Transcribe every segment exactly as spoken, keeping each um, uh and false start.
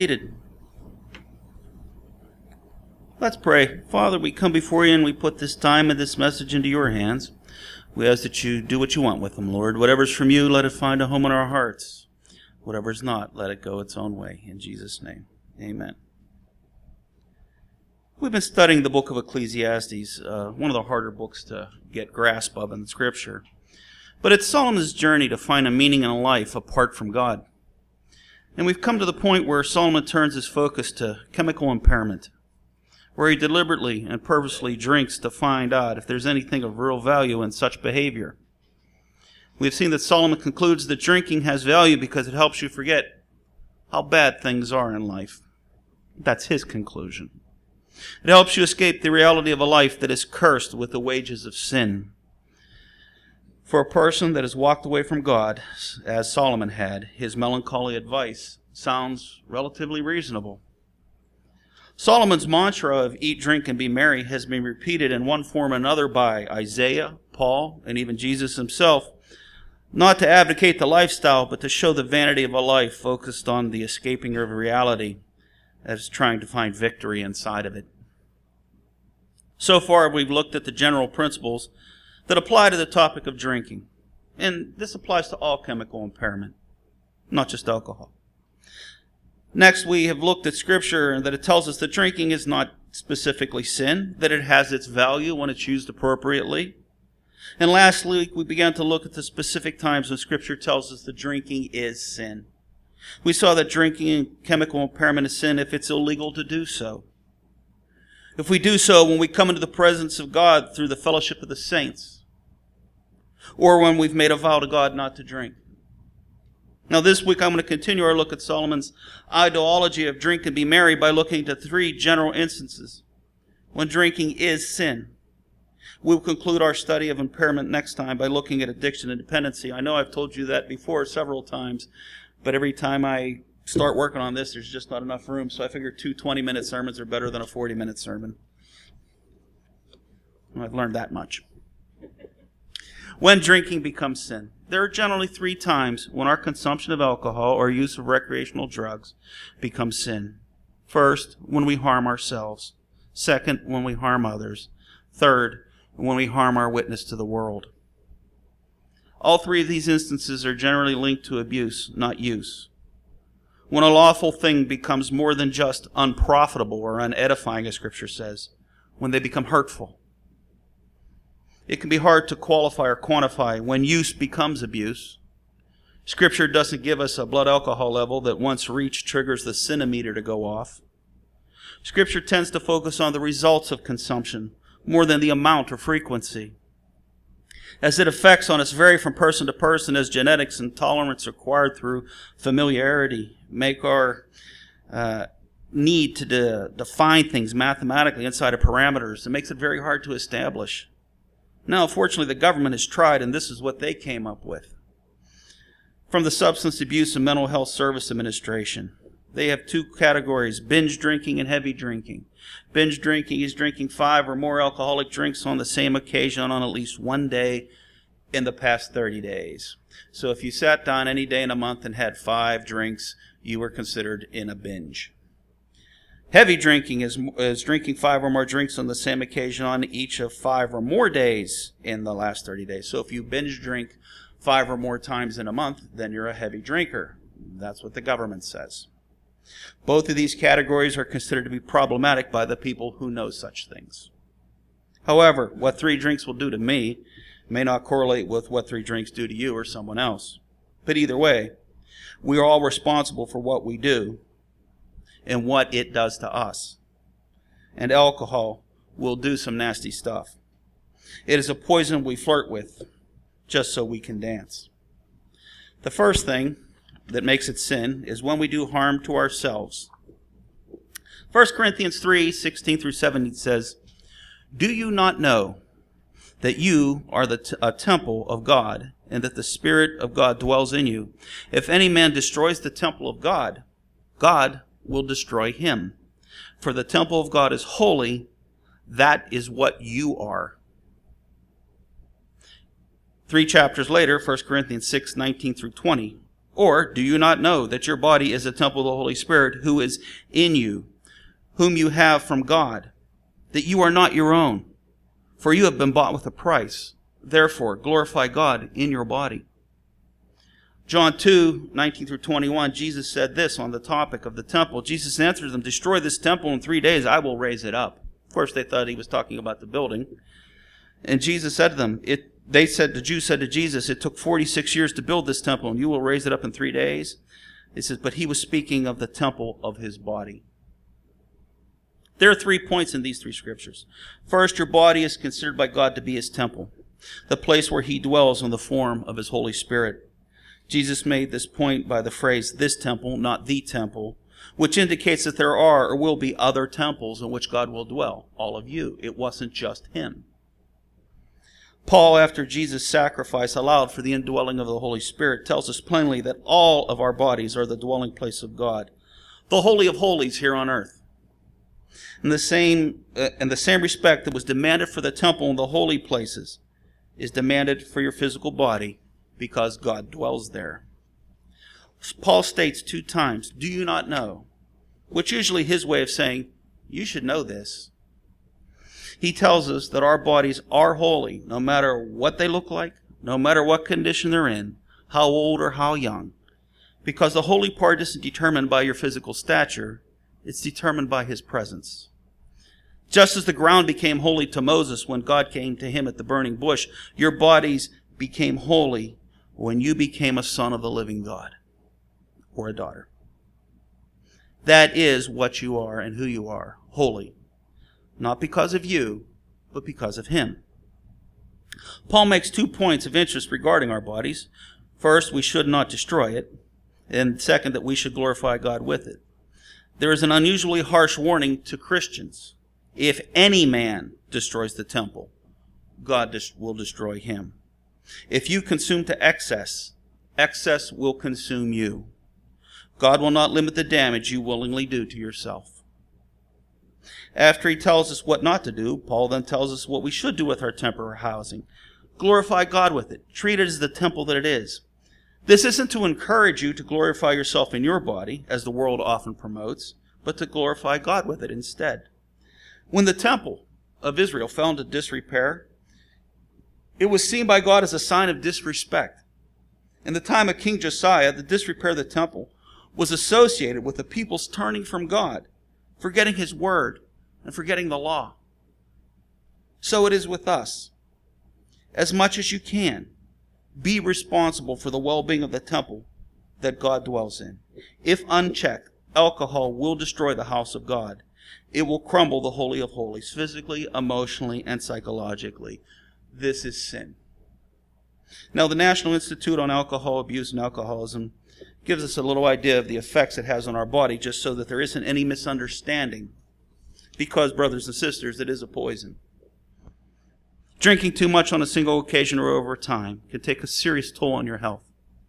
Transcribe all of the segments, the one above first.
Seated. Let's pray. Father, we come before you and we put this time and this message into your hands. We ask that you do what you want with them, Lord. Whatever's from you, let it find a home in our hearts. Whatever's not, let it go its own way. In Jesus' name, amen. We've been studying the book of Ecclesiastes, uh, one of the harder books to get grasp of in Scripture. But it's Solomon's journey to find a meaning in a life apart from God. And we've come to the point where Solomon turns his focus to chemical impairment, where he deliberately and purposely drinks to find out if there's anything of real value in such behavior. We've seen that Solomon concludes that drinking has value because it helps you forget how bad things are in life. That's his conclusion. It helps you escape the reality of a life that is cursed with the wages of sin. For a person that has walked away from God, as Solomon had, his melancholy advice sounds relatively reasonable. Solomon's mantra of eat, drink, and be merry has been repeated in one form or another by Isaiah, Paul, and even Jesus himself, not to advocate the lifestyle, but to show the vanity of a life focused on the escaping of reality as trying to find victory inside of it. So far, we've looked at the general principles that apply to the topic of drinking. And this applies to all chemical impairment, not just alcohol. Next, we have looked at Scripture and that it tells us that drinking is not specifically sin, that it has its value when it's used appropriately. And lastly, we began to look at the specific times when Scripture tells us that drinking is sin. We saw that drinking and chemical impairment is sin if it's illegal to do so. If we do so when we come into the presence of God through the fellowship of the saints, or when we've made a vow to God not to drink. Now this week I'm going to continue our look at Solomon's ideology of drink and be merry by looking at three general instances when drinking is sin. We'll conclude our study of impairment next time by looking at addiction and dependency. I know I've told you that before several times, but every time I start working on this, there's just not enough room, so I figure two twenty-minute sermons are better than a forty-minute sermon. I've learned that much. When drinking becomes sin. There are generally three times when our consumption of alcohol or use of recreational drugs becomes sin. First, when we harm ourselves. Second, when we harm others. Third, when we harm our witness to the world. All three of these instances are generally linked to abuse, not use. When a lawful thing becomes more than just unprofitable or unedifying, as Scripture says, when they become hurtful. It can be hard to qualify or quantify when use becomes abuse. Scripture doesn't give us a blood alcohol level that once reached triggers the centimeter to go off. Scripture tends to focus on the results of consumption more than the amount or frequency. As it affects on us vary from person to person as genetics and tolerance acquired through familiarity make our uh, need to de- define things mathematically inside of parameters. It makes it very hard to establish. Now, fortunately, the government has tried, and this is what they came up with. From the Substance Abuse and Mental Health Service Administration, they have two categories, binge drinking and heavy drinking. Binge drinking is drinking five or more alcoholic drinks on the same occasion on at least one day in the past thirty days. So if you sat down any day in a month and had five drinks, you were considered in a binge. Heavy drinking is, is drinking five or more drinks on the same occasion on each of five or more days in the last thirty days. So if you binge drink five or more times in a month, then you're a heavy drinker. That's what the government says. Both of these categories are considered to be problematic by the people who know such things. However, what three drinks will do to me may not correlate with what three drinks do to you or someone else. But either way, we are all responsible for what we do and what it does to us. And alcohol will do some nasty stuff. It is a poison we flirt with just so we can dance. The first thing that makes it sin is when we do harm to ourselves. First Corinthians three, sixteen through seventeen says, "Do you not know that you are the t- a temple of God, and that the Spirit of God dwells in you? If any man destroys the temple of God, God will destroy him. For the temple of God is holy, that is what you are." Three chapters later, First Corinthians six, nineteen through twenty, Or do you not know that your body is a temple of the Holy Spirit who is in you, whom you have from God, that you are not your own? For you have been bought with a price. Therefore, glorify God in your body. John two, nineteen through twenty-one, Jesus said this on the topic of the temple. Jesus answered them, destroy this temple in three days, I will raise it up. Of course, they thought he was talking about the building. And Jesus said to them, it, they said, the Jews said to Jesus, it took forty-six years to build this temple, and you will raise it up in three days? It says, but he was speaking of the temple of his body. There are three points in these three scriptures. First, your body is considered by God to be his temple, the place where he dwells in the form of his Holy Spirit. Jesus made this point by the phrase, this temple, not the temple, which indicates that there are or will be other temples in which God will dwell, all of you. It wasn't just him. Paul, after Jesus' sacrifice allowed for the indwelling of the Holy Spirit, tells us plainly that all of our bodies are the dwelling place of God, the Holy of Holies here on earth. In the same, uh, in the same respect that was demanded for the temple and the holy places is demanded for your physical body because God dwells there. Paul states two times, do you not know? Which is usually his way of saying, you should know this. He tells us that our bodies are holy, no matter what they look like, no matter what condition they're in, how old or how young. Because the holy part isn't determined by your physical stature, it's determined by his presence. Just as the ground became holy to Moses when God came to him at the burning bush, your bodies became holy when you became a son of the living God or a daughter. That is what you are and who you are, holy. Not because of you, but because of him. Paul makes two points of interest regarding our bodies. First, we should not destroy it. And second, that we should glorify God with it. There is an unusually harsh warning to Christians. If any man destroys the temple, God will destroy him. If you consume to excess, excess will consume you. God will not limit the damage you willingly do to yourself. After he tells us what not to do, Paul then tells us what we should do with our temporary housing. Glorify God with it. Treat it as the temple that it is. This isn't to encourage you to glorify yourself in your body, as the world often promotes, but to glorify God with it instead. When the temple of Israel fell into disrepair, it was seen by God as a sign of disrespect. In the time of King Josiah, the disrepair of the temple was associated with the people's turning from God, forgetting his word, and forgetting the law. So it is with us. As much as you can, be responsible for the well-being of the temple that God dwells in. If unchecked, alcohol will destroy the house of God. It will crumble the Holy of Holies, physically, emotionally, and psychologically. This is sin. Now, the National Institute on Alcohol Abuse and Alcoholism gives us a little idea of the effects it has on our body, just so that there isn't any misunderstanding. Because, brothers and sisters, it is a poison. Drinking too much on a single occasion or over time can take a serious toll on your health.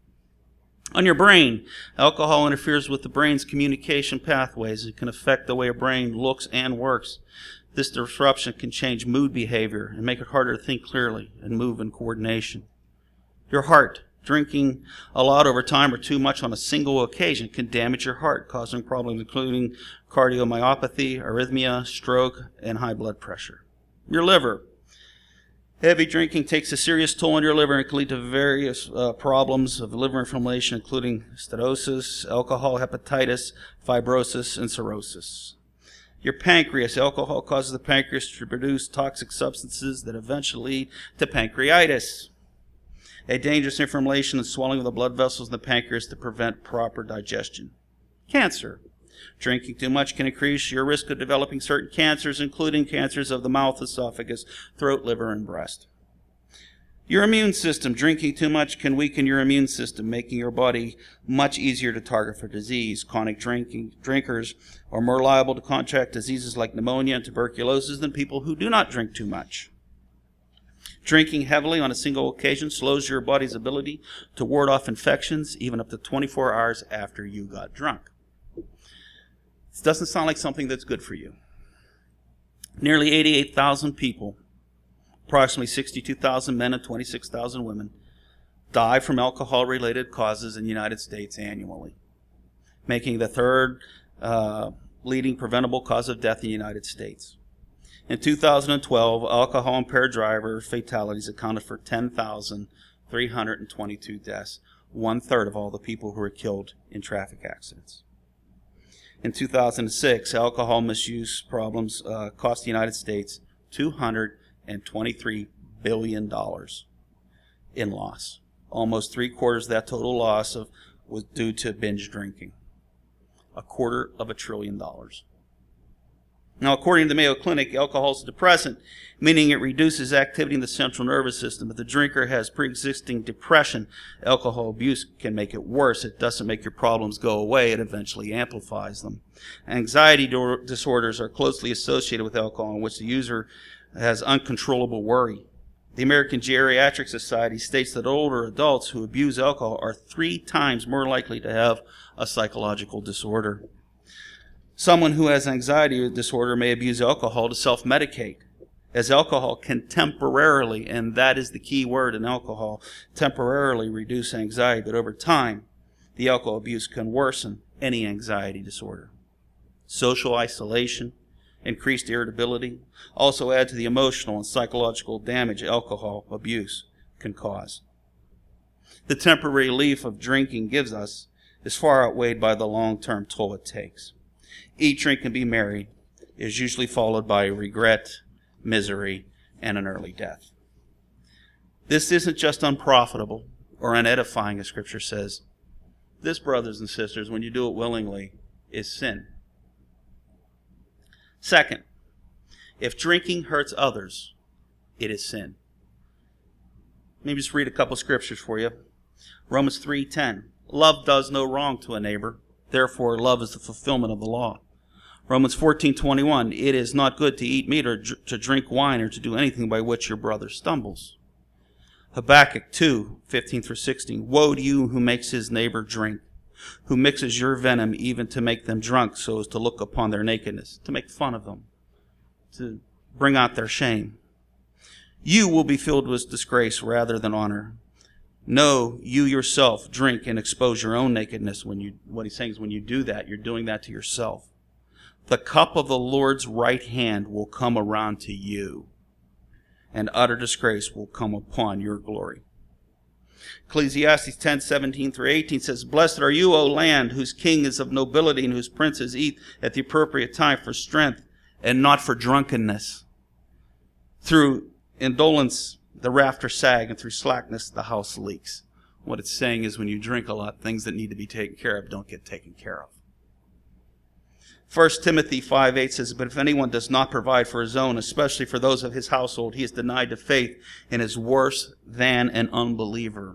On your brain, alcohol interferes with the brain's communication pathways. It can affect the way your brain looks and works. This disruption can change mood behavior and make it harder to think clearly and move in coordination. Your heart, drinking a lot over time or too much on a single occasion can damage your heart, causing problems including cardiomyopathy, arrhythmia, stroke, and high blood pressure. Your liver. Heavy drinking takes a serious toll on your liver and can lead to various uh, problems of liver inflammation, including stenosis, alcohol, hepatitis, fibrosis, and cirrhosis. Your pancreas. Alcohol causes the pancreas to produce toxic substances that eventually lead to pancreatitis, a dangerous inflammation and swelling of the blood vessels in the pancreas to prevent proper digestion. Cancer. Drinking too much can increase your risk of developing certain cancers, including cancers of the mouth, esophagus, throat, liver, and breast. Your immune system. Drinking too much can weaken your immune system, making your body much easier to target for disease. Chronic drinking drinkers are more liable to contract diseases like pneumonia and tuberculosis than people who do not drink too much. Drinking heavily on a single occasion slows your body's ability to ward off infections even up to twenty-four hours after you got drunk. This doesn't sound like something that's good for you. Nearly eighty-eight thousand people, approximately sixty-two thousand men and twenty-six thousand women, die from alcohol-related causes in the United States annually, making the third uh, leading preventable cause of death in the United States. In two thousand twelve, alcohol-impaired driver fatalities accounted for ten thousand three hundred twenty-two deaths, one-third of all the people who were killed in traffic accidents. In two thousand six, alcohol misuse problems uh, cost the United States two hundred twenty-three billion dollars in loss. Almost three-quarters of that total loss of, was due to binge drinking. A quarter of a trillion dollars. Now, according to the Mayo Clinic, alcohol is a depressant, meaning it reduces activity in the central nervous system. If the drinker has pre-existing depression, alcohol abuse can make it worse. It doesn't make your problems go away. It eventually amplifies them. Anxiety disorders are closely associated with alcohol, in which the user has uncontrollable worry. The American Geriatric Society states that older adults who abuse alcohol are three times more likely to have a psychological disorder. Someone who has anxiety disorder may abuse alcohol to self-medicate, as alcohol can temporarily, and that is the key word in alcohol, temporarily reduce anxiety, but over time, the alcohol abuse can worsen any anxiety disorder. Social isolation, increased irritability, also add to the emotional and psychological damage alcohol abuse can cause. The temporary relief of drinking gives us is far outweighed by the long-term toll it takes. Eat, drink, and be merry is usually followed by regret, misery, and an early death. This isn't just unprofitable or unedifying, as Scripture says. This, brothers and sisters, when you do it willingly, is sin. Second, if drinking hurts others, it is sin. Let me just read a couple scriptures for you. Romans three ten. Love does no wrong to a neighbor. Therefore, love is the fulfillment of the law. Romans fourteen twenty-one. It is not good to eat meat or to drink wine or to do anything by which your brother stumbles. Habakkuk two fifteen through sixteen. Woe to you who makes his neighbor drink, who mixes your venom even to make them drunk so as to look upon their nakedness, to make fun of them, to bring out their shame. You will be filled with disgrace rather than honor. No, you yourself drink and expose your own nakedness. When you, what he's saying is when you do that, you're doing that to yourself. The cup of the Lord's right hand will come around to you, and utter disgrace will come upon your glory. Ecclesiastes ten seventeen through eighteen says, Blessed are you, O land, whose king is of nobility and whose princes eat at the appropriate time for strength and not for drunkenness. Through indolence, the rafters sag, and through slackness, the house leaks. What it's saying is when you drink a lot, things that need to be taken care of don't get taken care of. First Timothy five eight says, But if anyone does not provide for his own, especially for those of his household, he is denied the faith and is worse than an unbeliever.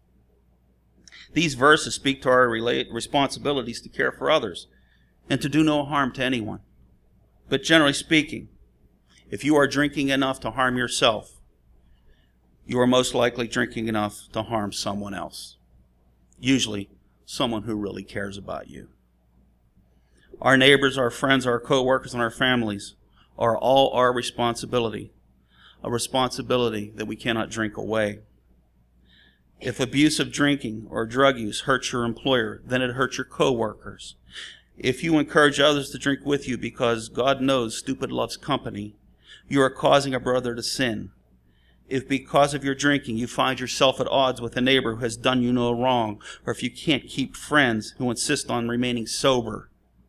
These verses speak to our relate, responsibilities to care for others and to do no harm to anyone. But generally speaking, if you are drinking enough to harm yourself, you are most likely drinking enough to harm someone else, usually someone who really cares about you. Our neighbors, our friends, our co-workers, and our families are all our responsibility, a responsibility that we cannot drink away. If abusive drinking or drug use hurts your employer, then it hurts your co-workers. If you encourage others to drink with you because God knows stupid loves company, you are causing a brother to sin. If because of your drinking you find yourself at odds with a neighbor who has done you no wrong, or if you can't keep friends who insist on remaining sober,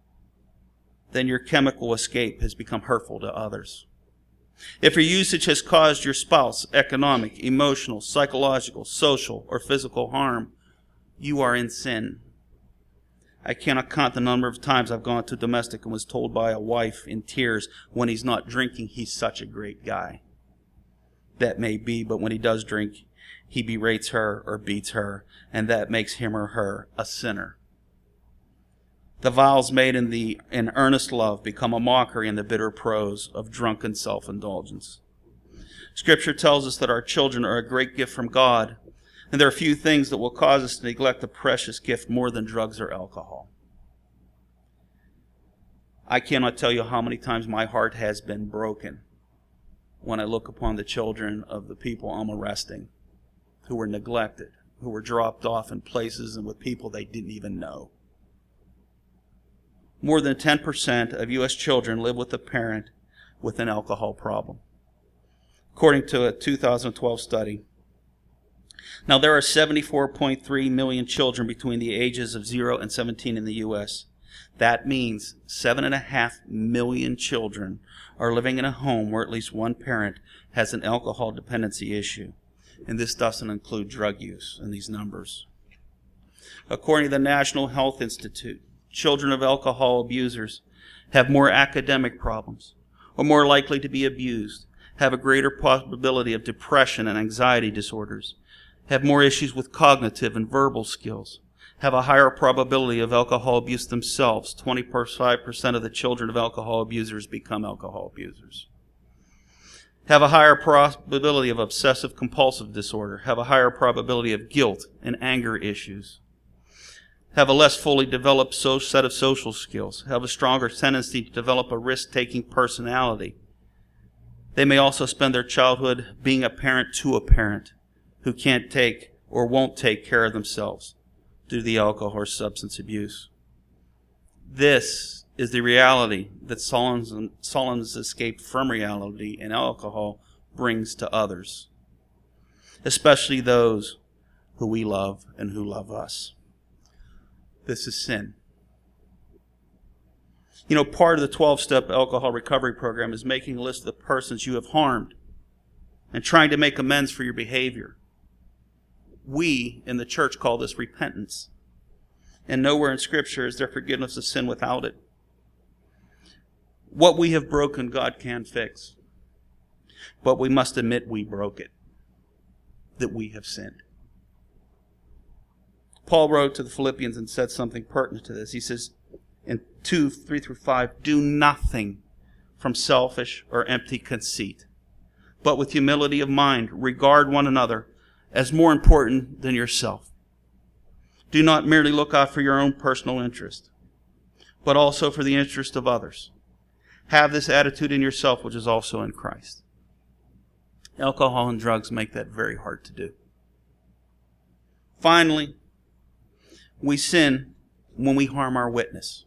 then your chemical escape has become hurtful to others. If your usage has caused your spouse economic, emotional, psychological, social, or physical harm, you are in sin. I cannot count the number of times I've gone to domestic and was told by a wife in tears, when he's not drinking, he's such a great guy. That may be, but when he does drink, he berates her or beats her, and that makes him or her a sinner. The vows made in the in earnest love become a mockery in the bitter prose of drunken self-indulgence. Scripture tells us that our children are a great gift from God, and there are few things that will cause us to neglect the precious gift more than drugs or alcohol. I cannot tell you how many times my heart has been broken when I look upon the children of the people I'm arresting who were neglected who were dropped off in places and with people they didn't even know. More than ten percent of U S children live with a parent with an alcohol problem, according to a two thousand twelve study. Now, there are seventy-four point three million children between the ages of zero and seventeen in the U S That means seven point five million children are living in a home where at least one parent has an alcohol dependency issue. And this doesn't include drug use in these numbers. According to the National Health Institute, children of alcohol abusers have more academic problems, are more likely to be abused, have a greater probability of depression and anxiety disorders, have more issues with cognitive and verbal skills, have a higher probability of alcohol abuse themselves. twenty-five percent of the children of alcohol abusers become alcohol abusers. Have a higher probability of obsessive compulsive disorder, have a higher probability of guilt and anger issues, have a less fully developed so- set of social skills, have a stronger tendency to develop a risk-taking personality. They may also spend their childhood being a parent to a parent who can't take or won't take care of themselves due to the alcohol or substance abuse. This is the reality that Solomon's, Solomon's escape from reality and alcohol brings to others, especially those who we love and who love us. This is sin. You know, part of the twelve-step alcohol recovery program is making a list of the persons you have harmed and trying to make amends for your behavior. We in the church call this repentance. And nowhere in Scripture is there forgiveness of sin without it. What we have broken, God can fix. But we must admit we broke it, that we have sinned. Paul wrote to the Philippians and said something pertinent to this. He says in two, three through five, do nothing from selfish or empty conceit, but with humility of mind, regard one another as more important than yourself. Do not merely look out for your own personal interest, but also for the interest of others. Have this attitude in yourself, which is also in Christ. Alcohol and drugs make that very hard to do. Finally, we sin when we harm our witness.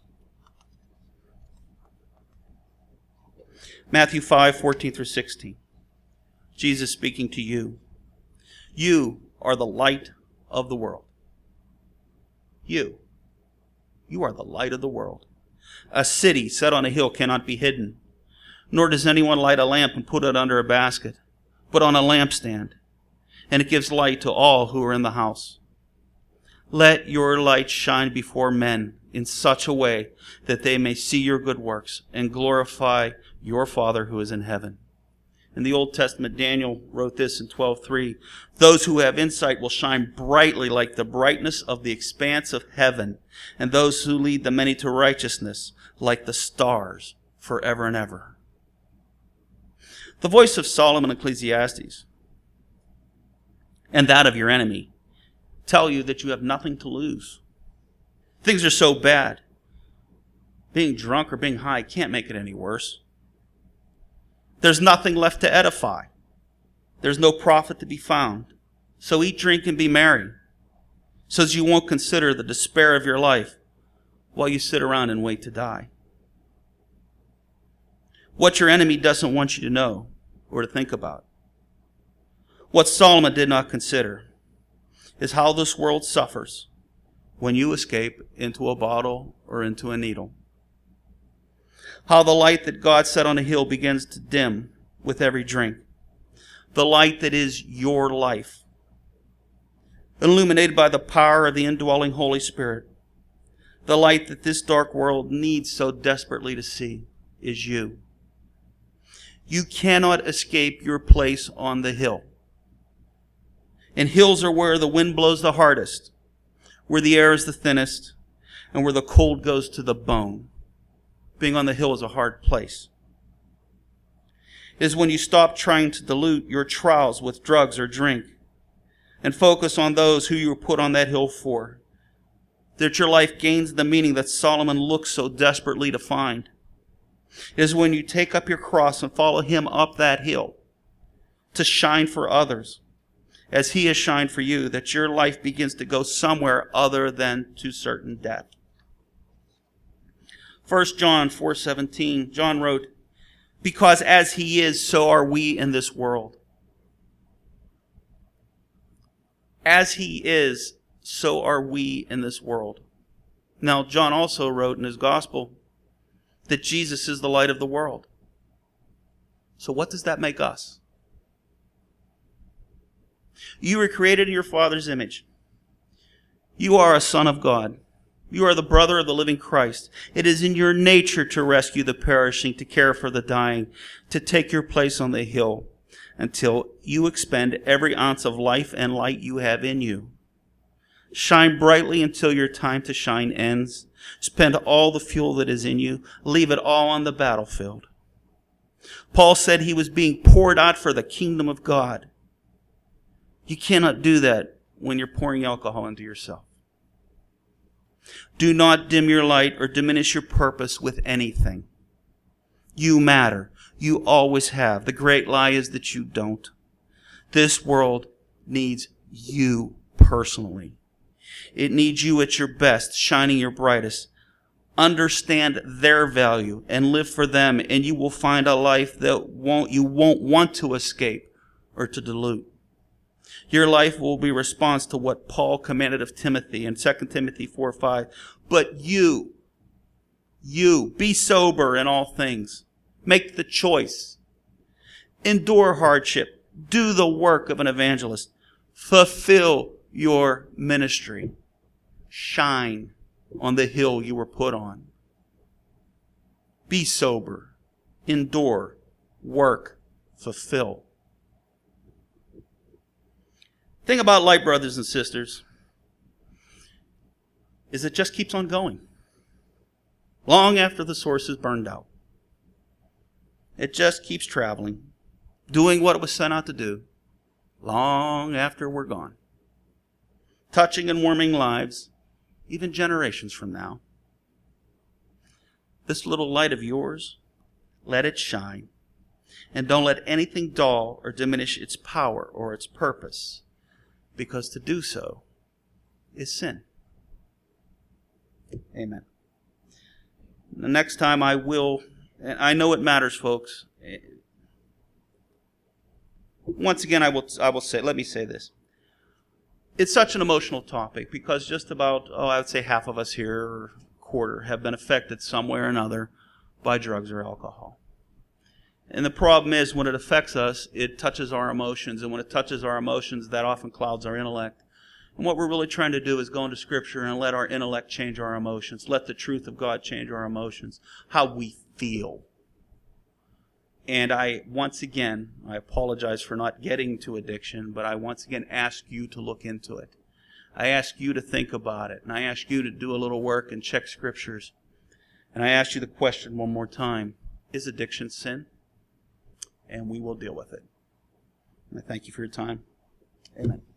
Matthew five, fourteen through sixteen. Jesus speaking to you. You are the light of the world. You. You are the light of the world. A city set on a hill cannot be hidden, nor does anyone light a lamp and put it under a basket, but on a lampstand, and it gives light to all who are in the house. Let your light shine before men in such a way that they may see your good works and glorify your Father who is in heaven. In the Old Testament, Daniel wrote this in twelve three. Those who have insight will shine brightly like the brightness of the expanse of heaven, and those who lead the many to righteousness like the stars forever and ever. The voice of Solomon in Ecclesiastes and that of your enemy tell you that you have nothing to lose. Things are so bad. Being drunk or being high can't make it any worse. There's nothing left to edify. There's no profit to be found. So eat, drink, and be merry, so that you won't consider the despair of your life while you sit around and wait to die. What your enemy doesn't want you to know or to think about, what Solomon did not consider, is how this world suffers when you escape into a bottle or into a needle. How the light that God set on a hill begins to dim with every drink. The light that is your life. Illuminated by the power of the indwelling Holy Spirit. The light that this dark world needs so desperately to see is you. You cannot escape your place on the hill. And hills are where the wind blows the hardest, where the air is the thinnest, and where the cold goes to the bone. Being on the hill is a hard place. It is when you stop trying to dilute your trials with drugs or drink and focus on those who you were put on that hill for, that your life gains the meaning that Solomon looks so desperately to find. It is when you take up your cross and follow him up that hill to shine for others as he has shined for you, that your life begins to go somewhere other than to certain death. First John four seventeen, John wrote, because as he is, so are we in this world. As he is, so are we in this world. Now, John also wrote in his gospel that Jesus is the light of the world. So what does that make us? You were created in your Father's image. You are a son of God. You are the brother of the living Christ. It is in your nature to rescue the perishing, to care for the dying, to take your place on the hill until you expend every ounce of life and light you have in you. Shine brightly until your time to shine ends. Spend all the fuel that is in you. Leave it all on the battlefield. Paul said he was being poured out for the kingdom of God. You cannot do that when you're pouring alcohol into yourself. Do not dim your light or diminish your purpose with anything. You matter. You always have. The great lie is that you don't. This world needs you personally. It needs you at your best, shining your brightest. Understand their value and live for them, and you will find a life that won't you won't want to escape or to dilute. Your life will be a response to what Paul commanded of Timothy in Second Timothy four five. But you, you, be sober in all things. Make the choice. Endure hardship. Do the work of an evangelist. Fulfill your ministry. Shine on the hill you were put on. Be sober. Endure. Work. Fulfill. The thing about light, brothers and sisters, is it just keeps on going. Long after the source is burned out. It just keeps traveling, doing what it was sent out to do, long after we're gone. Touching and warming lives, even generations from now. This little light of yours, let it shine. And don't let anything dull or diminish its power or its purpose, because to do so is sin. Amen. The next time I will, and I know it matters, folks. Once again, I will I will say, let me say this. It's such an emotional topic because just about, oh, I would say half of us here, or a quarter, have been affected some way or another by drugs or alcohol. And the problem is when it affects us, it touches our emotions. And when it touches our emotions, that often clouds our intellect. And what we're really trying to do is go into Scripture and let our intellect change our emotions. Let the truth of God change our emotions. How we feel. And I, once again, I apologize for not getting to addiction, but I once again ask you to look into it. I ask you to think about it. And I ask you to do a little work and check Scriptures. And I ask you the question one more time. Is addiction sin? And we will deal with it. And I thank you for your time. Amen.